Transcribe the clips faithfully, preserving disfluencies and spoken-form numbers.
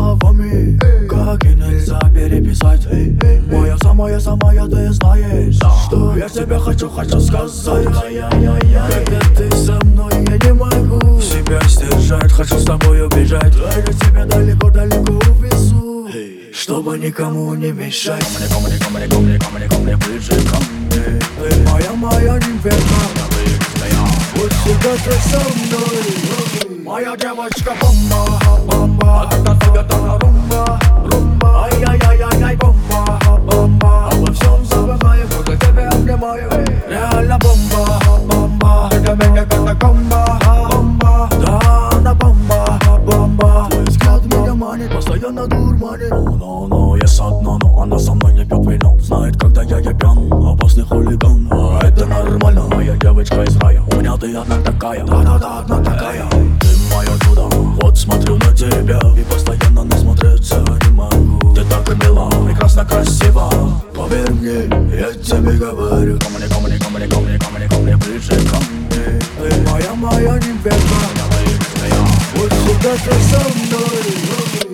словами, как и нельзя переписать. Моя самая самая, ты знаешь, что я тебя хочу, хочу сказать. Когда ты со мной, я не могу себя сдержать, хочу с тобой убежать. Я тебя далеко далеко увезу, чтобы никому не мешать. Ко мне, ко мне, ко мне, ко мне, ко мне, ближе ко мне. Ты моя, моя невеста, будь всегда ты со мной. Моя девочка бомба, бомба, когда ты готова румба, румба. Ай-яй-яй-яй, бомба, бомба. Обо всем забываю, когда тебя обнимаю. Реально бомба, бомба. Ты для меня катакомба, бомба. Да, она бомба, бомба. Твой взгляд меня манит, постоянно дурманит. Но-но-но, есть одно, но она со мной не пьет вино. Знает, когда я я пьян, опасный хулиган. А это нормально, моя девочка из рая. У меня ты одна такая, да-да-да, одна такая. Мое чудо, вот смотрю на тебя и постоянно насмотреться не могу. Ты так и мила, прекрасно, красиво. Поверь мне, я тебе говорю. Ко мне, ко мне, ко мне, ко мне, ко мне, ко мне, ближе ко мне. Ты моя, моя невеста, будь всегда ты со мной.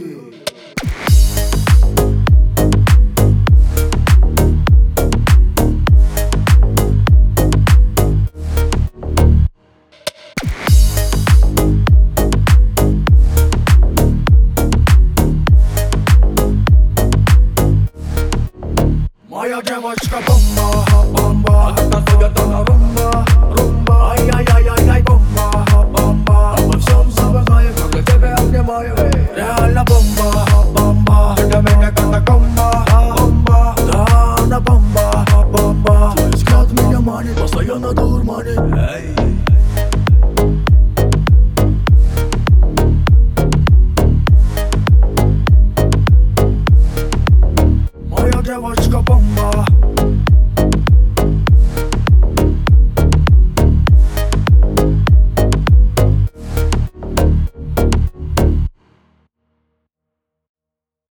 Моя девочка бомба, бомба. Когда ты готова румба, румба. Ай-яй-яй-яй, бомба, бомба. Обо всем забываю, когда тебя обнимаю. Реально бомба, бомба. Ты для меня катакомба, бомба. Да, она бомба, бомба. Твой взгляд меня манит, постоянно дурманит.